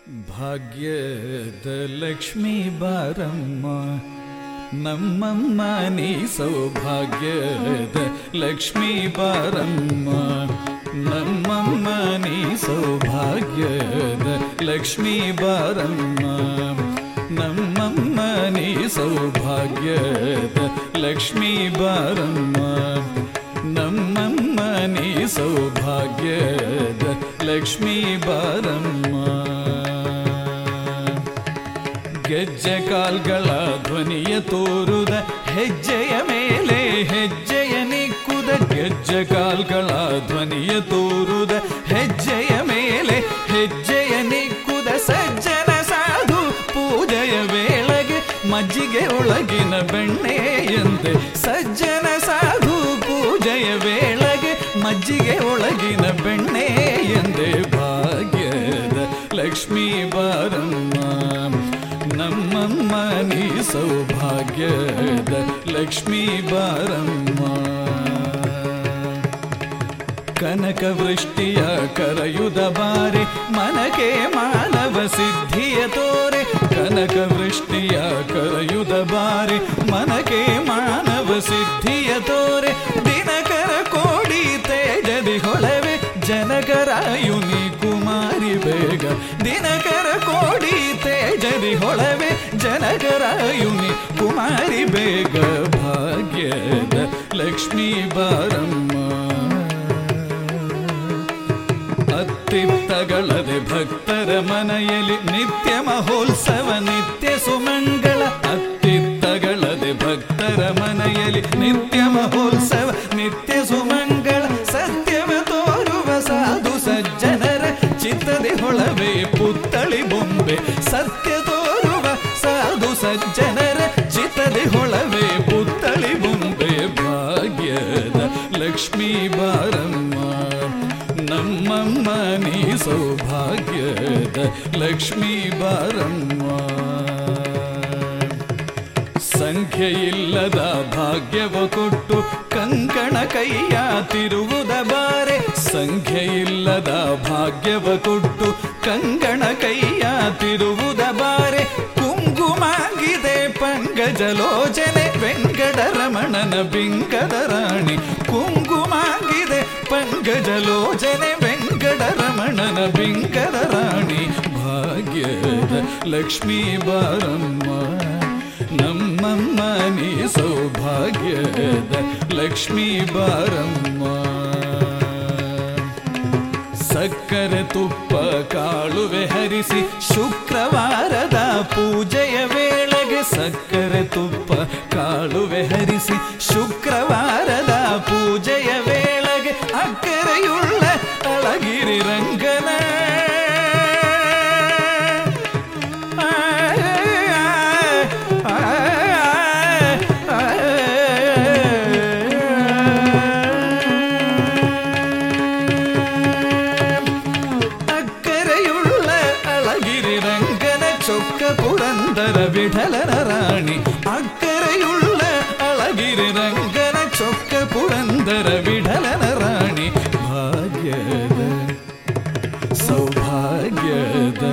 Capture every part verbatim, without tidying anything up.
ಭಾಗ್ಯದ ಲಕ್ಷ್ಮೀ ಬಾರಮ್ಮ ನಮ್ಮಮ್ಮ ನೀ ಸೌಭಾಗ್ಯದ ಲಕ್ಷ್ಮೀ ಬಾರಮ್ಮ ನಮ್ಮಮ್ಮ ನೀ ಸೌಭಾಗ್ಯದ ಲಕ್ಷ್ಮೀ ಬಾರಮ್ಮ ನಮ್ಮಮ್ಮ ನೀ ಸೌಭಾಗ್ಯದ ಲಕ್ಷ್ಮೀ ಬಾರಮ್ಮ ನಮ್ಮಮ್ಮ ನೀ ಸೌಭಾಗ್ಯದ ಲಕ್ಷ್ಮೀ ಬಾರಮ್ಮ ಗೆಜ್ಜೆ ಕಾಲ್ಗಳ ಧ್ವನಿಯ ತೋರುದ ಹೆಜ್ಜೆಯ ಮೇಲೆ ಹೆಜ್ಜೆಯ ನಿಕ್ಕುದ ಗೆಜ್ಜೆ ಕಾಲ್ಗಳ ಧ್ವನಿಯ ತೋರುದ ಹೆಜ್ಜೆಯ ಮೇಲೆ ಹೆಜ್ಜೆಯ ನಿಕ್ಕುದ ಸಜ್ಜನ ಸಾಧು ಪೂಜೆಯ ವೇಳೆಗೆ ಮಜ್ಜಿಗೆ ಒಳಗಿನ ಬೆಣ್ಣೆಯಂತೆ ಸಜ್ಜನ ಸಾಧು ಪೂಜೆಯ ವೇಳೆಗೆ ಮಜ್ಜಿಗೆ ಒಳಗಿನ ಬೆಣ್ಣೆಯಂತೆ ಭಾಗ್ಯದ ಲಕ್ಷ್ಮೀ ಬಾರಮ್ಮ ನಮ್ಮಮ್ಮ ನೀ ಸೌಭಾಗ್ಯದ ಲಕ್ಷ್ಮೀ ಬಾರಮ್ಮ ಕನಕ ವೃಷ್ಟಿಯ ಕರೆಯುದ ಬಾರೆ ಮನಕೆ ಮಾನವ ಸಿದ್ಧಿಯ ತೋರೆ ಕನಕ ವೃಷ್ಟಿಯ ಕರೆಯುದ ಬಾರೆ ಮನಕೆ ಮಾನವ ಸಿದ್ಧಿಯ ತೋರೆ ದಿನಕರ ಕೋಡಿ ತೇಜದಿ ಹೊಳವೆ ಜನಕರಾಯುನಿ ಕುಮಾರಿ ಬೇಗ ದಿನಕರ ಕೋಡಿ ತೇಜದಿ ಹೊಳವೆ ಜನಕರಾಯುನಿ ಕುಮಾರಿ ಬೇಗ ಭಾಗ್ಯದ ಲಕ್ಷ್ಮೀ ಬಾರಮ್ಮ ಅತ್ತಿತ್ತಗಳದೆ ಭಕ್ತರ ಮನೆಯಲ್ಲಿ ನಿತ್ಯ ಮಹೋತ್ಸವ ನಿತ್ಯ ಸುಮಂಗಳ ಅತ್ತಿತ್ತಗಳದೆ ಭಕ್ತರ ಮನೆಯಲ್ಲಿ ನಿತ್ಯ ಮಹೋತ್ಸವ ನಿತ್ಯ ಸುಮಂಗಳ ಸತ್ಯವ ತೋರುವ ಸಾಧು ಸಜ್ಜನರ ಚಿತ್ತದೆ ಹೊಳವೆ ಪುತ್ತಳಿ ಬೊಂಬೆ ಸತ್ಯ ತೋರುವ ಸಾಧು ಸಜ್ಜನರ ಚಿತ್ತದೆ ಹೊಳವೆ ಪುತ್ತಳಿ ಬೊಂಬೆ ಭಾಗ್ಯದ ಲಕ್ಷ್ಮೀ ಬಾರಮ್ಮ ನಮ್ಮಮ್ಮ ನೀ ಸೌಭಾಗ್ಯದ ಲಕ್ಷ್ಮೀ ಬಾರಮ್ಮ ಸಂಖ್ಯೆಯಿಲ್ಲದ ಭಾಗ್ಯವ ಕೊಟ್ಟು ಕಂಕಣ ಕೈಯ ತಿರುವುದ ಬಾರೆ ಸಂಖ್ಯೆಯಿಲ್ಲದ ಭಾಗ್ಯವ ಕೊಟ್ಟು ಕಂಕಣ ಕೈಯ ತಿರುವುದ ಬಾರೆ ಕುಂಕುಮಾಗಿದೆ ಪಂಕಜಲೋಚನೆ ವೆಂಕಟರಮಣನ ಬಿಂಕದ ರಾಣಿ ಕುಂಕುಮಾಗಿದೆ ಪಂಕಜಲೋಚನೆ ವೆಂಕಟರಮಣನ ಬಿಂಕದ ರಾಣಿ ಭಾಗ್ಯದ ಲಕ್ಷ್ಮೀ ಬಾರಮ್ಮ ನಮ್ಮಮ್ಮ ನೀ ಸೌಭಾಗ್ಯದ ಲಕ್ಷ್ಮೀ ಬಾರಮ್ಮ ಸಕ್ಕರೆ ತುಪ್ಪ ಕಾಳುವೆ ಹರಿಸಿ ಶುಕ್ರವಾರದ ಪೂಜೆಯ ವೇಳೆಗೆ ಸಕ್ಕರೆ ತುಪ್ಪ ಕಾಳುವೆ ಹರಿಸಿ ಶುಕ್ರವಾರದ ಪೂಜೆಯ ವೇಳೆಗೆ ಅಕ್ಕರೆಯುಳ್ಳ ಅಳಗಿರಿ ರಂಗನ ಪುರಂದರ ವಿಠಲನ ರಾಣಿ ಅಕ್ಕರೆಯುಳ್ಳ ಅಳಗಿರಿ ರಂಗನ ಚೊಕ್ಕ ಪುರಂದರ ವಿಠಲನ ರಾಣಿ ಭಾಗ್ಯದ ಸೌಭಾಗ್ಯದ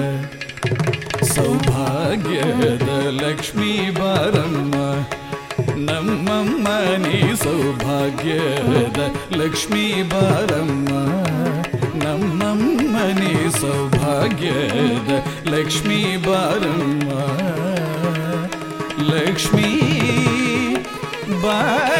ಸೌಭಾಗ್ಯದ ಲಕ್ಷ್ಮೀ ಬಾರಮ್ಮ ನಮ್ಮಮ್ಮ ನೀ ಸೌಭಾಗ್ಯದ ಲಕ್ಷ್ಮೀ ಬಾರಮ್ಮ ನಮ್ಮಮ್ಮ ನೀ ಸೌಭಾಗ್ಯದ ಲಕ್ಷ್ಮೀ ಬಾರಮ್ಮ ಲಕ್ಷ್ಮೀ ಬಾ